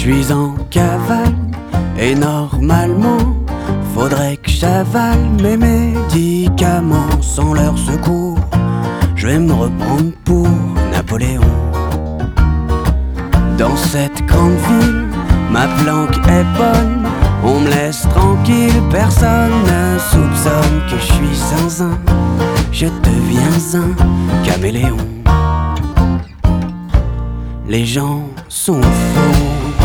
suis en cavale et normalement faudrait que j'avale mes médicaments. Sans leur secours, je vais me reprendre pour Napoléon. Dans cette grande ville, ma planque est bonne, on me laisse tranquille, personne ne soupçonne que je suis zinzin, je deviens un caméléon. Les gens sont faux,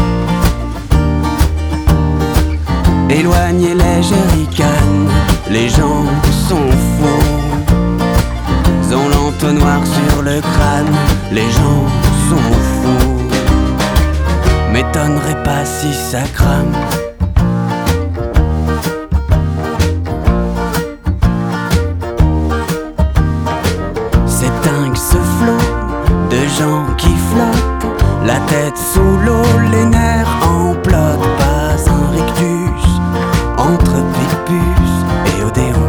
éloignez les jerrycans, les gens sont faux. Ils ont l'entonnoir sur le crâne, les gens sont fous. M'étonnerait pas si ça crame. C'est dingue ce flot de gens qui flottent, la tête sous l'eau, les nerfs en plot. Pas un rictus entre Picpus et Odéon.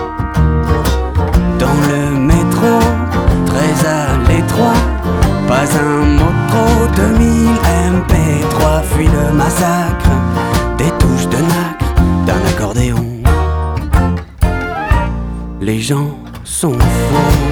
Dans le métro, très à l'étroit, pas un mot trop, 2000 MP3 fuit le massacre des touches de nacre d'un accordéon. Les gens sont faux,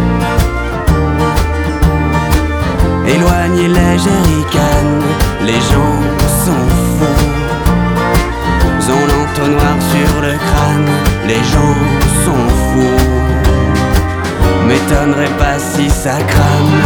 éloignez les jerrycans, les gens sont faux. Ils ont l'entonnoir sur le crâne, les gens sont fous. M'étonnerait pas si ça crame.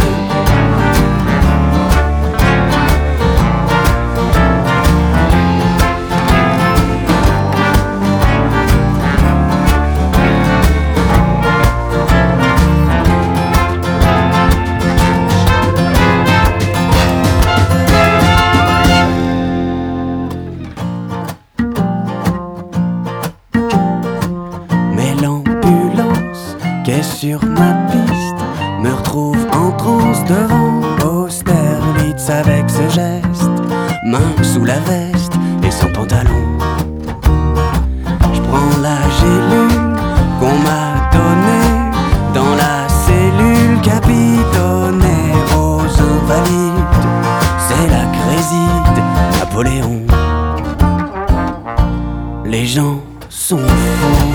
Sur ma piste, me retrouve en transe devant Austerlitz avec ce geste, main sous la veste et sans pantalon. Je prends la gélule qu'on m'a donnée dans la cellule capitonnée aux invalides. C'est la créside, Napoléon. Les gens sont faux,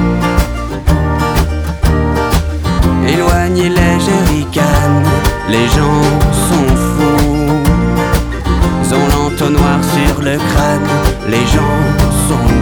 éloignez les jerrycans, les gens sont fous. Ils ont l'entonnoir sur le crâne, les gens sont